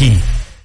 Robinski.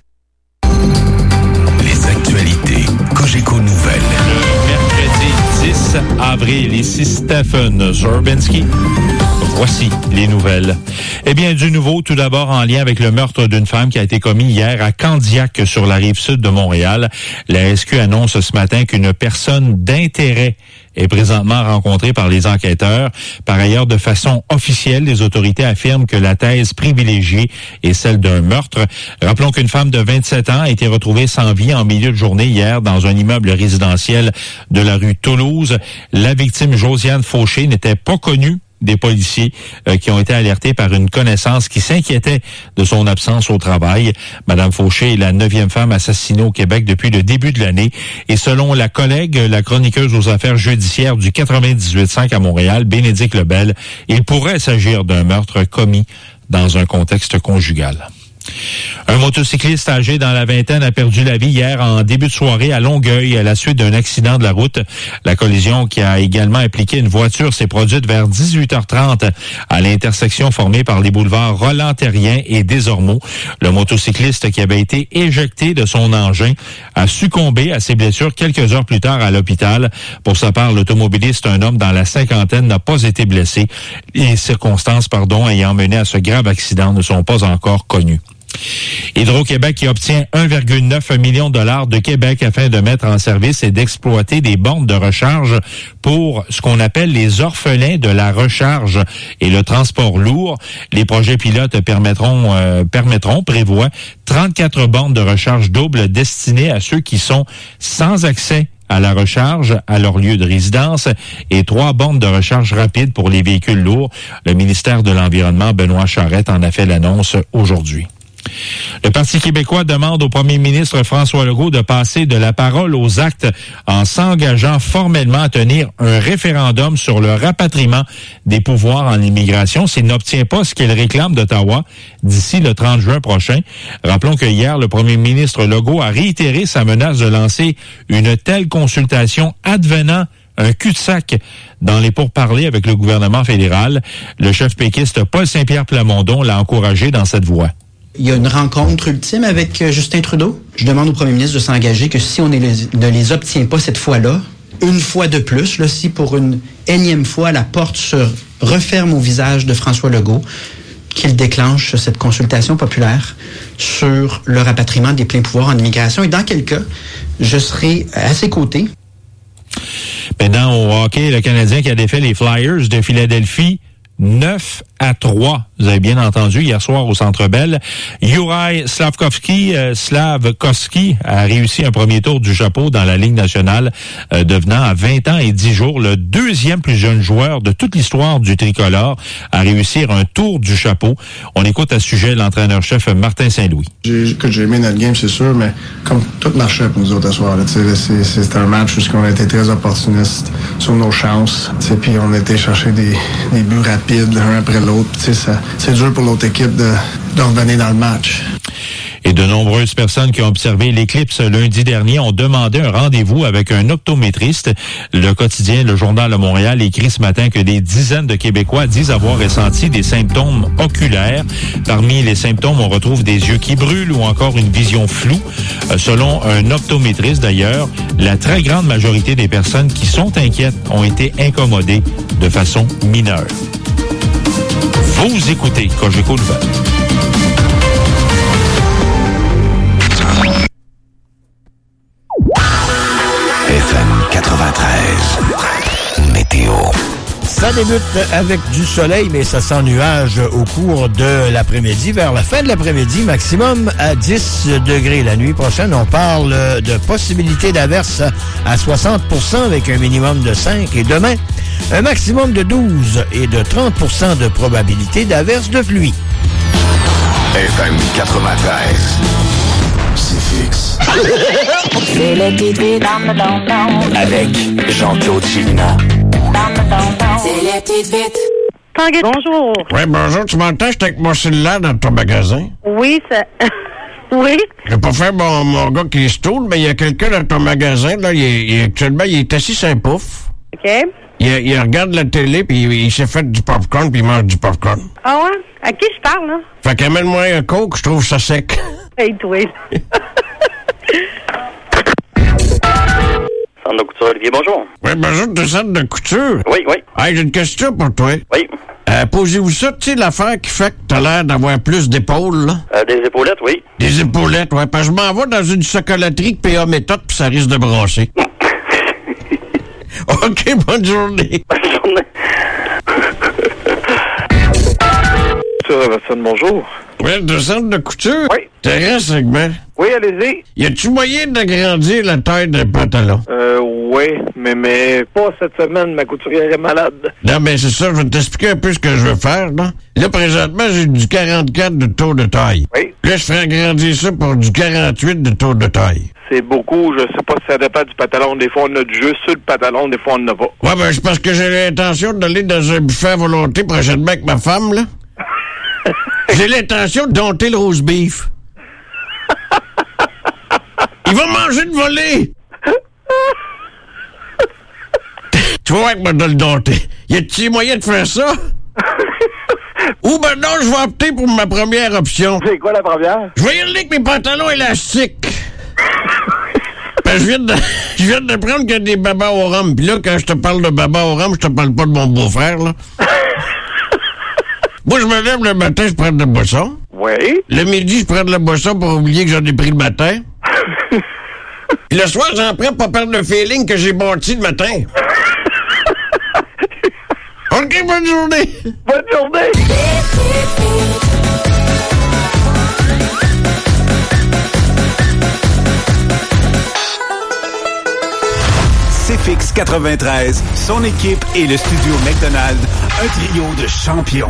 Les actualités Cogeco Nouvelles. Le mercredi 10 avril, ici Stephen Zurbinski. Voici les nouvelles. Eh bien, du nouveau, tout d'abord en lien avec le meurtre d'une femme qui a été commis hier à Candiac sur la rive sud de Montréal. La SQ annonce ce matin qu'une personne d'intérêt est présentement rencontrée par les enquêteurs. Par ailleurs, de façon officielle, les autorités affirment que la thèse privilégiée est celle d'un meurtre. Rappelons qu'une femme de 27 ans a été retrouvée sans vie en milieu de journée hier dans un immeuble résidentiel de la rue Toulouse. La victime, Josiane Fauché, n'était pas connue des policiers qui ont été alertés par une connaissance qui s'inquiétait de son absence au travail. Madame Fauché est la 9e femme assassinée au Québec depuis le début de l'année. Et selon la collègue, la chroniqueuse aux affaires judiciaires du 98.5 à Montréal, Bénédicte Lebel, il pourrait s'agir d'un meurtre commis dans un contexte conjugal. Un motocycliste âgé dans la vingtaine a perdu la vie hier en début de soirée à Longueuil à la suite d'un accident de la route. La collision qui a également impliqué une voiture s'est produite vers 18h30 à l'intersection formée par les boulevards Roland-Terrien et Desormeaux. Le motocycliste qui avait été éjecté de son engin a succombé à ses blessures quelques heures plus tard à l'hôpital. Pour sa part, l'automobiliste, un homme dans la cinquantaine, n'a pas été blessé. Les circonstances, ayant mené à ce grave accident ne sont pas encore connues. Hydro-Québec qui obtient 1,9 million de dollars de Québec afin de mettre en service et d'exploiter des bornes de recharge pour ce qu'on appelle les orphelins de la recharge et le transport lourd. Les projets pilotes prévoient 34 bornes de recharge double destinées à ceux qui sont sans accès à la recharge à leur lieu de résidence et 3 bornes de recharge rapide pour les véhicules lourds. Le ministère de l'Environnement, Benoît Charette, en a fait l'annonce aujourd'hui. Le Parti québécois demande au premier ministre François Legault de passer de la parole aux actes en s'engageant formellement à tenir un référendum sur le rapatriement des pouvoirs en immigration s'il n'obtient pas ce qu'il réclame d'Ottawa d'ici le 30 juin prochain. Rappelons que hier, le premier ministre Legault a réitéré sa menace de lancer une telle consultation advenant un cul-de-sac dans les pourparlers avec le gouvernement fédéral. Le chef péquiste Paul Saint-Pierre Plamondon l'a encouragé dans cette voie. Il y a une rencontre ultime avec Justin Trudeau. Je demande au premier ministre de s'engager que si on ne les obtient pas cette fois-là, une fois de plus, là, si pour une énième fois la porte se referme au visage de François Legault, qu'il déclenche cette consultation populaire sur le rapatriement des pleins pouvoirs en immigration. Et dans quel cas, je serai à ses côtés. Maintenant, au hockey, le Canadien qui a défait les Flyers de Philadelphie 9-3. Vous avez bien entendu hier soir au Centre Bell. Juraj Slavkovski a réussi un premier tour du chapeau dans la Ligue nationale, devenant à 20 ans et 10 jours le deuxième plus jeune joueur de toute l'histoire du tricolore à réussir un tour du chapeau. On écoute à ce sujet l'entraîneur-chef Martin Saint-Louis. J'ai aimé notre game, c'est sûr, mais comme tout marchait pour nous autres ce soir, c'était un match où on a été très opportunistes sur nos chances. Puis on a été chercher des buts rapides l'un après l'autre. C'est dur pour l'autre équipe de revenir dans le match. Et de nombreuses personnes qui ont observé l'éclipse lundi dernier ont demandé un rendez-vous avec un optométriste. Le quotidien Le Journal de Montréal écrit ce matin que des dizaines de Québécois disent avoir ressenti des symptômes oculaires. Parmi les symptômes, on retrouve des yeux qui brûlent ou encore une vision floue. Selon un optométriste d'ailleurs, la très grande majorité des personnes qui sont inquiètes ont été incommodées de façon mineure. Vous écoutez Cogeco Nouvelles. FM 93. Météo. Ça débute avec du soleil, mais ça sent nuage au cours de l'après-midi. Vers la fin de l'après-midi, maximum à 10 degrés. La nuit prochaine, on parle de possibilité d'averse à 60% avec un minimum de 5. Et demain, un maximum de 12 et de 30% de probabilité d'averse de pluie. FM 93. C'est fixe. C'est les petites vites Avec Jean-Claude Chilina. C'est les petites vites. Bonjour. Oui, bonjour. Tu m'entends? J'étais avec mon cellulaire dans ton magasin. Oui, ça... Oui. J'ai pas fait mon gars qui est stool, mais il y a quelqu'un dans ton magasin, là, actuellement, il est assis sur un pouf. OK. Il regarde la télé, puis il s'est fait du popcorn, puis il mange du popcorn. Ah ouais? À qui je parle, là? Fait qu'amène-moi un coke, je trouve ça sec. Hey, toi. Centre de couture, Olivier, bonjour. Oui, bonjour, de centre de couture. Oui, oui. Hey, j'ai une question pour toi. Oui. Posez-vous ça, tu sais, l'affaire qui fait que t'as l'air d'avoir plus d'épaules, là? Des épaulettes, oui. Des épaulettes, ouais. Parce que je m'en vais dans une chocolaterie de PA méthode, puis ça risque de brasser. OK, bonne journée. Bonne journée. Bonjour. Oui, de centre de couture? Oui. Terrain segment. Oui, allez-y. Y a-tu moyen d'agrandir la taille des pantalons? Oui, mais pas cette semaine, ma couturière est malade. Non, mais c'est ça, je vais t'expliquer un peu ce que je veux faire, là. Là, présentement, j'ai du 44 de tour de taille. Oui. Là, je ferai agrandir ça pour du 48 de tour de taille. C'est beaucoup, je sais pas si ça dépend du pantalon. Des fois, on a du jus sur le pantalon, des fois, on n'en a pas. Ouais, ben, c'est parce que j'ai l'intention d'aller dans un buffet à volonté prochainement avec ma femme, là. J'ai l'intention de dompter le roast beef. Il va manger de volée! Tu vois que moi de le dompter. Y a-t-il moyen de faire ça? Ou ben non, je vais opter pour ma première option. C'est quoi la première? Je vais y aller avec mes pantalons élastiques. Ben, je viens d'apprendre qu'il y a des babas au rhum. Puis là, quand je te parle de babas au rhum, je te parle pas de mon beau-frère, là. Moi, je me lève le matin, je prends de la boisson. Oui. Le midi, je prends de la boisson pour oublier que j'en ai pris le matin. Puis le soir, j'en prends pour perdre le feeling que j'ai bâti le matin. OK, bonne journée. Bonne journée. CFX 93, son équipe et le studio McDonald, un trio de champions.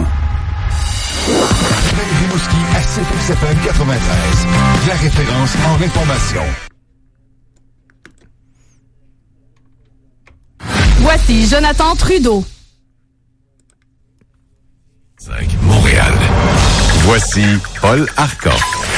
Rimouski à CFX FM 93, la référence en information. Voici Jonathan Trudeau. Montréal. Voici Paul Arcan.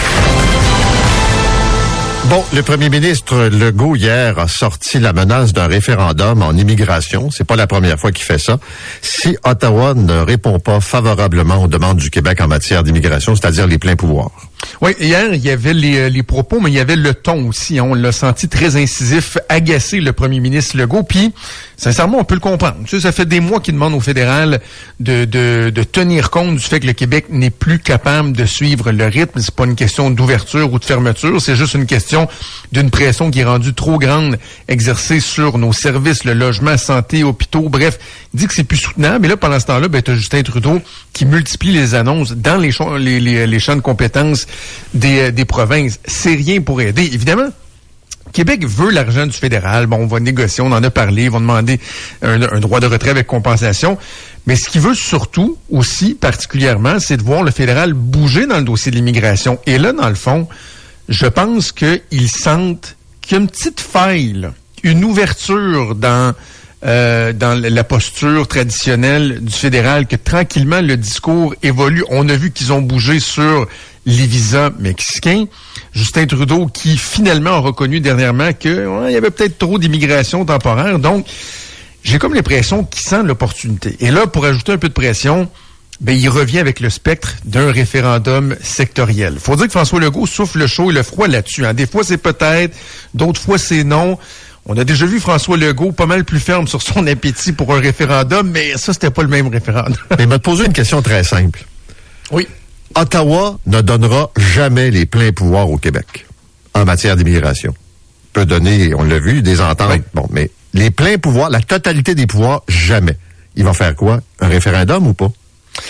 Bon, le premier ministre Legault, hier, a sorti la menace d'un référendum en immigration. C'est pas la première fois qu'il fait ça. Si Ottawa ne répond pas favorablement aux demandes du Québec en matière d'immigration, c'est-à-dire les pleins pouvoirs. Oui, hier, il y avait les propos, mais il y avait le ton aussi. On l'a senti très incisif, agacé, le premier ministre Legault. Puis, sincèrement, on peut le comprendre. Tu sais, ça fait des mois qu'il demande au fédéral de tenir compte du fait que le Québec n'est plus capable de suivre le rythme. C'est pas une question d'ouverture ou de fermeture. C'est juste une question d'une pression qui est rendue trop grande exercée sur nos services, le logement, santé, hôpitaux. Bref, il dit que c'est plus soutenable. Et là, pendant ce temps-là, t'as Justin Trudeau qui multiplie les annonces dans les champs de compétences des provinces. C'est rien pour aider. Évidemment, Québec veut l'argent du fédéral. Bon, on va négocier, on en a parlé, ils vont demander un droit de retrait avec compensation. Mais ce qu'il veut surtout, aussi, particulièrement, c'est de voir le fédéral bouger dans le dossier de l'immigration. Et là, dans le fond, je pense qu'ils sentent qu'il y a une petite faille, là, une ouverture dans la posture traditionnelle du fédéral, que tranquillement, le discours évolue. On a vu qu'ils ont bougé sur les visas mexicains. Justin Trudeau, qui finalement a reconnu dernièrement qu'il y avait peut-être trop d'immigration temporaire. Donc, j'ai comme l'impression qu'il sent l'opportunité. Et là, pour ajouter un peu de pression, il revient avec le spectre d'un référendum sectoriel. Faut dire que François Legault souffle le chaud et le froid là-dessus. Hein. Des fois, c'est peut-être, d'autres fois, c'est non. On a déjà vu François Legault pas mal plus ferme sur son appétit pour un référendum, mais ça, c'était pas le même référendum. Mais il m'a posé une question très simple. Oui. Ottawa ne donnera jamais les pleins pouvoirs au Québec en matière d'immigration. Peut donner, on l'a vu, des ententes. Oui. Bon, mais les pleins pouvoirs, la totalité des pouvoirs, jamais. Il va faire quoi? Un référendum ou pas?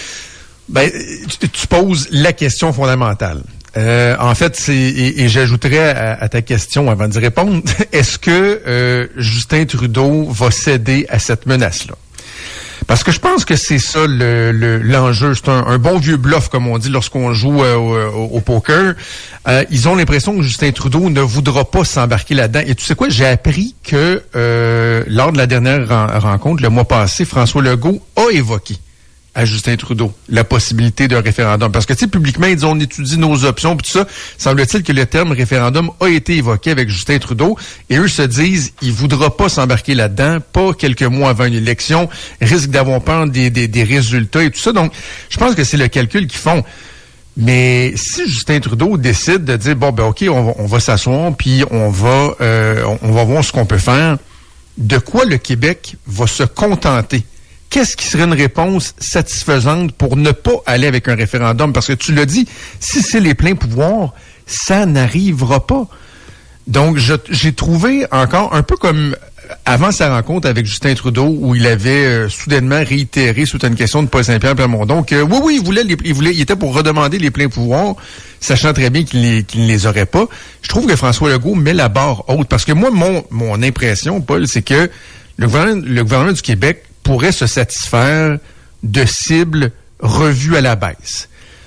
Tu poses la question fondamentale. En fait, et j'ajouterais à ta question avant d'y répondre, est-ce que Justin Trudeau va céder à cette menace-là? Parce que je pense que c'est ça l'enjeu. C'est un bon vieux bluff, comme on dit lorsqu'on joue au poker. Ils ont l'impression que Justin Trudeau ne voudra pas s'embarquer là-dedans. Et tu sais quoi? J'ai appris que lors de la dernière rencontre, le mois passé, François Legault a évoqué à Justin Trudeau la possibilité d'un référendum. Parce que, tu sais, publiquement, ils disent on étudie nos options, puis tout ça. Semble-t-il que le terme référendum a été évoqué avec Justin Trudeau, et eux se disent, il voudra pas s'embarquer là-dedans, pas quelques mois avant une élection, risque d'avoir peur des résultats et tout ça. Donc, je pense que c'est le calcul qu'ils font. Mais si Justin Trudeau décide de dire, bon, ben OK, on va s'asseoir, puis on va voir ce qu'on peut faire, de quoi le Québec va se contenter? Qu'est-ce qui serait une réponse satisfaisante pour ne pas aller avec un référendum? Parce que tu l'as dit, si c'est les pleins pouvoirs, ça n'arrivera pas. Donc, j'ai trouvé encore un peu comme avant sa rencontre avec Justin Trudeau, où il avait soudainement réitéré sous une question de Paul Saint-Pierre Plamondon que oui, il était pour redemander les pleins pouvoirs, sachant très bien qu'il ne les aurait pas. Je trouve que François Legault met la barre haute, parce que moi, mon impression, Paul, c'est que le gouvernement du Québec pourrait se satisfaire de cibles revues à la baisse,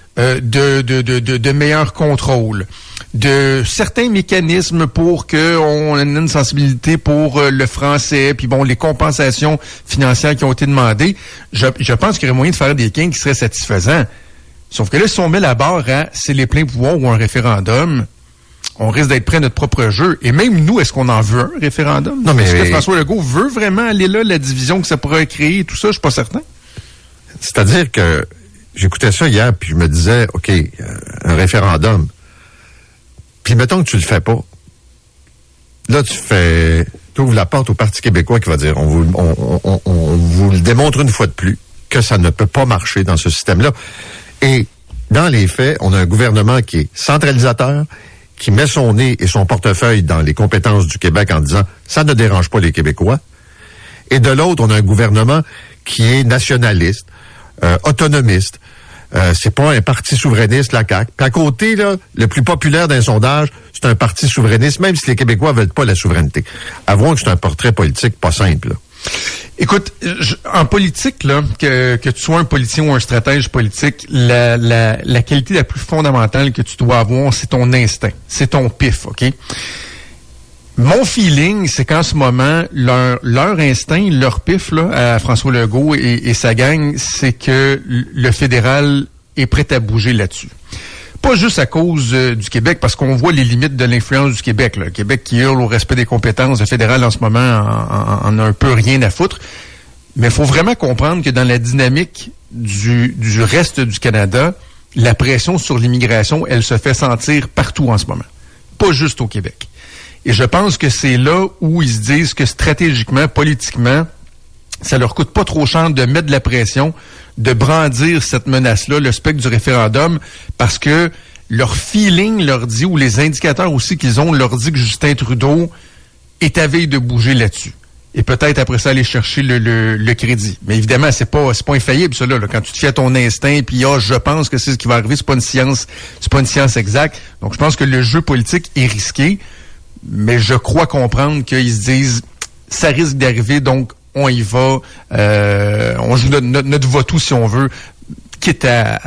de meilleurs contrôles, de certains mécanismes pour qu'on ait une sensibilité pour le français, puis bon, les compensations financières qui ont été demandées. Je pense qu'il y aurait moyen de faire des gains qui seraient satisfaisants. Sauf que là, si on met la barre à c'est les pleins pouvoirs ou un référendum, on risque d'être près de notre propre jeu. Et même nous, est-ce qu'on en veut un référendum? Non, mais est-ce que François Legault veut vraiment aller là, la division que ça pourrait créer et tout ça? Je suis pas certain. C'est-à-dire que j'écoutais ça hier, puis je me disais, OK, un référendum. Puis mettons que tu le fais pas. Là, tu ouvres la porte au Parti québécois qui va dire, on vous le démontre une fois de plus que ça ne peut pas marcher dans ce système-là. Et dans les faits, on a un gouvernement qui est centralisateur, qui met son nez et son portefeuille dans les compétences du Québec en disant « ça ne dérange pas les Québécois ». Et de l'autre, on a un gouvernement qui est nationaliste, autonomiste. C'est pas un parti souverainiste, la CAQ. Puis à côté, là, le plus populaire d'un sondage, c'est un parti souverainiste, même si les Québécois veulent pas la souveraineté. Avouons que c'est un portrait politique pas simple, là. Écoute, en politique, là, que tu sois un politicien ou un stratège politique, la qualité la plus fondamentale que tu dois avoir, c'est ton instinct, c'est ton pif, OK? Mon feeling, c'est qu'en ce moment, leur instinct, leur pif, là, à François Legault et sa gang, c'est que le fédéral est prêt à bouger là-dessus. Pas juste à cause du Québec, parce qu'on voit les limites de l'influence du Québec. Là. Le Québec qui hurle au respect des compétences, le fédéral en ce moment en a un peu rien à foutre. Mais il faut vraiment comprendre que dans la dynamique du reste du Canada, la pression sur l'immigration, elle se fait sentir partout en ce moment. Pas juste au Québec. Et je pense que c'est là où ils se disent que stratégiquement, politiquement, ça leur coûte pas trop cher de mettre de la pression, de brandir cette menace-là, le spectre du référendum, parce que leur feeling leur dit, ou les indicateurs aussi qu'ils ont, leur dit que Justin Trudeau est à veille de bouger là-dessus. Et peut-être après ça aller chercher le crédit. Mais évidemment, c'est pas infaillible, ça, là. Quand tu te fies à ton instinct, puis je pense que c'est ce qui va arriver, c'est pas une science exacte. Donc je pense que le jeu politique est risqué, mais je crois comprendre qu'ils se disent ça risque d'arriver, donc on y va, on joue notre va-tout si on veut, quitte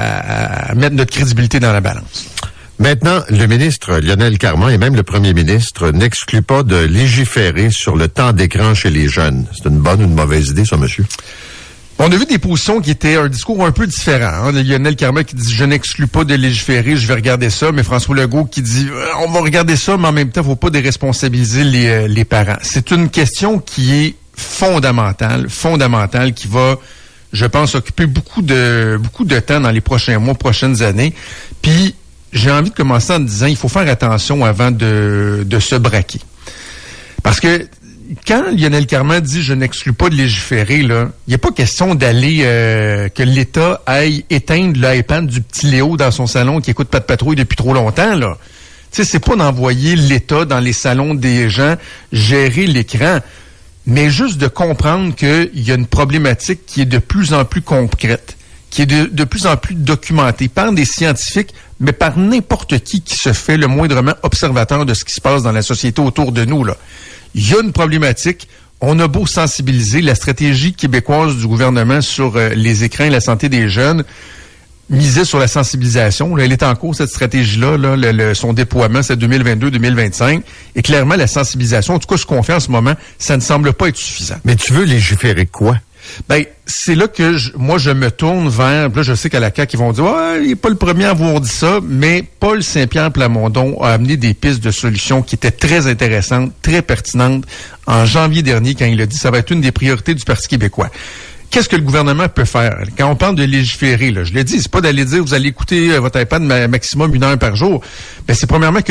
à mettre notre crédibilité dans la balance. Maintenant, le ministre Lionel Carman et même le premier ministre n'excluent pas de légiférer sur le temps d'écran chez les jeunes. C'est une bonne ou une mauvaise idée, ça, monsieur? On a vu des positions qui étaient un discours un peu différent. Hein? Lionel Carman qui dit « je n'exclus pas de légiférer, je vais regarder ça », mais François Legault qui dit « on va regarder ça, mais en même temps, il ne faut pas déresponsabiliser les parents ». C'est une question qui est fondamentale, qui va, je pense, occuper beaucoup de temps dans les prochains mois, prochaines années. Puis, j'ai envie de commencer en disant il faut faire attention avant de se braquer. Parce que quand Lionel Carman dit « je n'exclus pas de légiférer », là, il n'y a pas question d'aller que l'État aille éteindre l'iPad du petit Léo dans son salon qui écoute pas de patrouille depuis trop longtemps, là. Tu sais, c'est pas d'envoyer l'État dans les salons des gens gérer l'écran, mais juste de comprendre qu'il y a une problématique qui est de plus en plus concrète, qui est de plus en plus documentée par des scientifiques, mais par n'importe qui se fait le moindrement observateur de ce qui se passe dans la société autour de nous, là. Il y a une problématique. On a beau sensibiliser la stratégie québécoise du gouvernement sur les écrans et la santé des jeunes, misait sur la sensibilisation. Là, elle est en cours, cette stratégie-là. Là, son déploiement, c'est 2022-2025. Et clairement, la sensibilisation, en tout cas, ce qu'on fait en ce moment, ça ne semble pas être suffisant. Mais tu veux légiférer quoi? Ben, c'est là que moi, je me tourne vers... Là, je sais qu'à la CAQ, ils vont dire « Ouais, il n'est pas le premier à avoir dit ça », mais Paul Saint-Pierre Plamondon a amené des pistes de solutions qui étaient très intéressantes, très pertinentes. En janvier dernier, quand il a dit « Ça va être une des priorités du Parti québécois ». Qu'est-ce que le gouvernement peut faire? Quand on parle de légiférer, là, je l'ai dit, c'est pas d'aller dire « Vous allez écouter votre iPad maximum 1 heure par jour ». Ben, c'est premièrement que